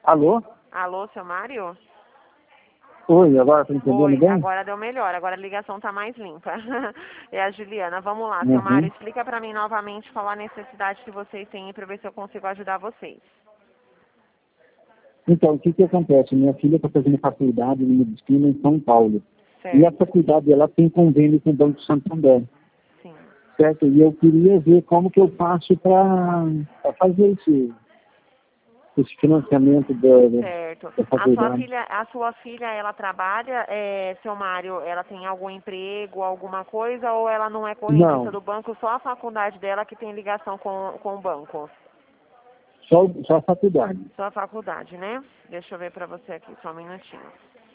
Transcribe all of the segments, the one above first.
Alô? Alô, seu Mário? Oi, agora tá entendendo Oi, bem? agora deu melhor, agora a ligação tá mais limpa. É a Juliana. Vamos lá, seu Mário, Uhum. explica pra mim novamente qual a necessidade que vocês têm pra ver se eu consigo ajudar vocês. Então, o que que acontece? Minha filha está fazendo faculdade de medicina em São Paulo. E a Certo, faculdade dela tem convênio com o Banco Santander, sim. certo? E eu queria ver como que eu faço para fazer esse financiamento Certo. da faculdade. A sua filha, ela trabalha, seu Mário, ela tem algum emprego, alguma coisa, ou ela não é correntista Não, do banco, só a faculdade dela que tem ligação com o banco? só a faculdade. Só a faculdade, né? Deixa eu ver pra você aqui, só um minutinho.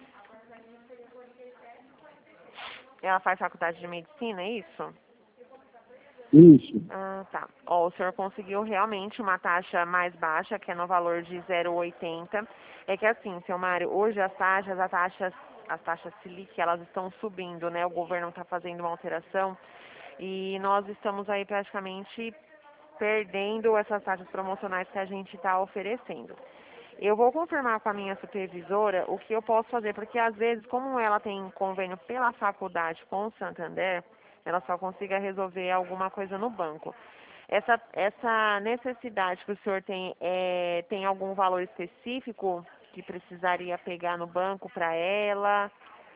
Ela faz faculdade de medicina, é isso? Isso. Ah, tá. Ó, o senhor conseguiu realmente uma taxa mais baixa, que é no valor de 0,80. É que assim, seu Mário, hoje as taxas Selic, elas estão subindo, né? O governo está fazendo uma alteração e nós estamos aí praticamente perdendo essas taxas promocionais que a gente está oferecendo. Eu vou confirmar com a minha supervisora o que eu posso fazer, porque às vezes, como ela tem convênio pela faculdade com o Santander, ela só consiga resolver alguma coisa no banco. Essa necessidade que o senhor tem, tem algum valor específico que precisaria pegar no banco para ela?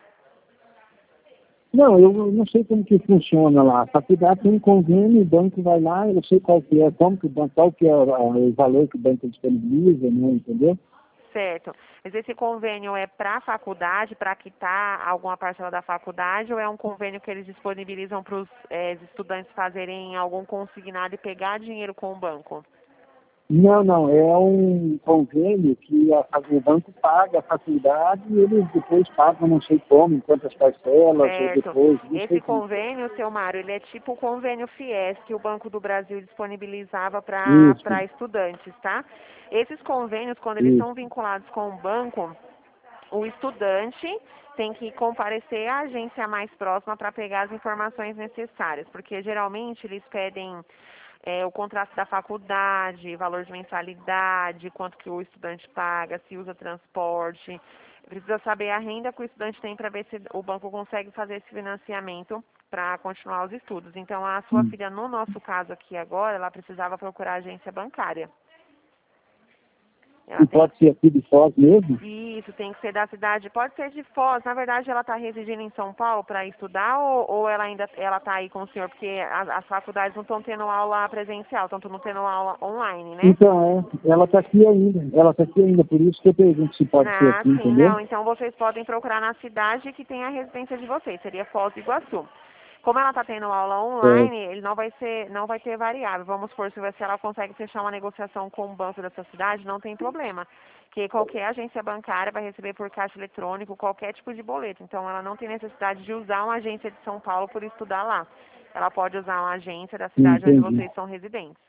Não, eu não sei como que funciona lá. A faculdade tem um convênio, o banco vai lá, eu não sei qual que é, como que o banco, qual que é o valor que o banco disponibiliza, né, entendeu? Certo. Mas esse convênio é para a faculdade, para quitar alguma parcela da faculdade, ou é um convênio que eles disponibilizam para os estudantes fazerem algum consignado e pegar dinheiro com o banco? Não, não, é um convênio que o banco paga a faculdade e eles depois pagam, não sei como, em quantas parcelas, ou Certo. depois, não sei Esse como que é. convênio, seu Mário, ele é tipo o convênio FIES que o Banco do Brasil disponibilizava Isso, para estudantes, tá? Esses convênios, quando eles isso. são vinculados com o banco, o estudante tem que comparecer à agência mais próxima para pegar as informações necessárias, porque geralmente eles pedem o contrato da faculdade, valor de mensalidade, quanto que o estudante paga, se usa transporte. Precisa saber a renda que o estudante tem para ver se o banco consegue fazer esse financiamento para continuar os estudos. Então, a sua Hum. filha, no nosso caso aqui agora, ela precisava procurar a agência bancária. Ela E tem pode ser aqui de Foz mesmo? isso, tem que ser da cidade, pode ser de Foz. Na verdade, ela está residindo em São Paulo para estudar ou ela ainda está aí com o senhor? Porque as faculdades não estão tendo aula presencial, estão não tendo aula online, né? Então, ela está aqui ainda, por isso que eu pergunto se pode ser Ah, aqui, sim, entendeu? não. Então vocês podem procurar na cidade que tem a residência de vocês, seria Foz do Iguaçu. Como ela está tendo aula É, online, ele não vai ter variável. Vamos supor, se ela consegue fechar uma negociação com o banco dessa cidade, não tem problema. Que qualquer agência bancária vai receber por caixa eletrônico qualquer tipo de boleto. Então ela não tem necessidade de usar uma agência de São Paulo por estudar lá. Ela pode usar uma agência da cidade onde entendi. vocês são residentes.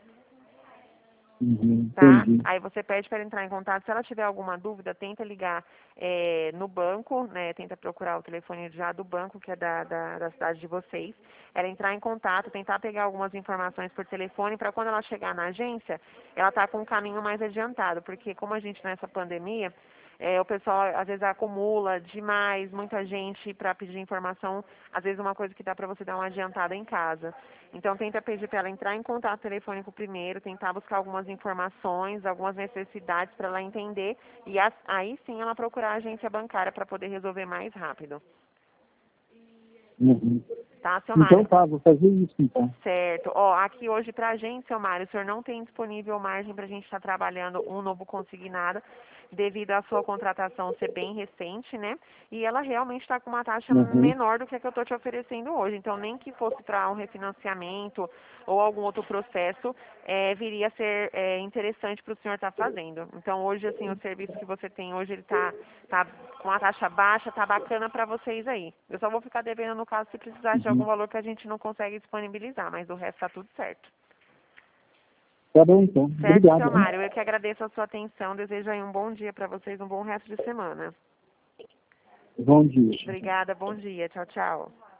Uhum, Tá? entendi. Aí você pede para entrar em contato. Se ela tiver alguma dúvida, tenta ligar no banco, né? Tenta procurar o telefone já do banco, que é da cidade de vocês. Ela entrar em contato, tentar pegar algumas informações por telefone, para quando ela chegar na agência, ela tá com um caminho mais adiantado. Porque como a gente nessa pandemia, o pessoal às vezes acumula demais, muita gente para pedir informação, às vezes uma coisa que dá para você dar uma adiantada em casa. Então tenta pedir para ela entrar em contato telefônico primeiro, tentar buscar algumas informações, algumas necessidades para ela entender e aí sim ela procurar a agência bancária para poder resolver mais rápido. Uhum. Tá, seu Então Mário? tá, vou fazer isso então. Certo. Ó, aqui hoje pra gente, seu Mário, o senhor não tem disponível margem pra gente estar trabalhando um novo consignado, devido à sua contratação ser bem recente, né? E ela realmente está com uma taxa Uhum. menor do que a que eu estou te oferecendo hoje. Então, nem que fosse para um refinanciamento ou algum outro processo, viria a ser interessante para o senhor estar fazendo. Então, hoje, assim, o serviço que você tem hoje, ele tá com uma taxa baixa, tá bacana para vocês aí. Eu só vou ficar devendo no caso se precisar de algum Uhum. valor que a gente não consegue disponibilizar, mas o resto tá tudo certo. Tá bom então. Certo, Obrigado, seu hein? Mário? Eu que agradeço a sua atenção. Desejo aí um bom dia para vocês, um bom resto de semana. Bom dia. Obrigada, bom dia. Tchau, tchau.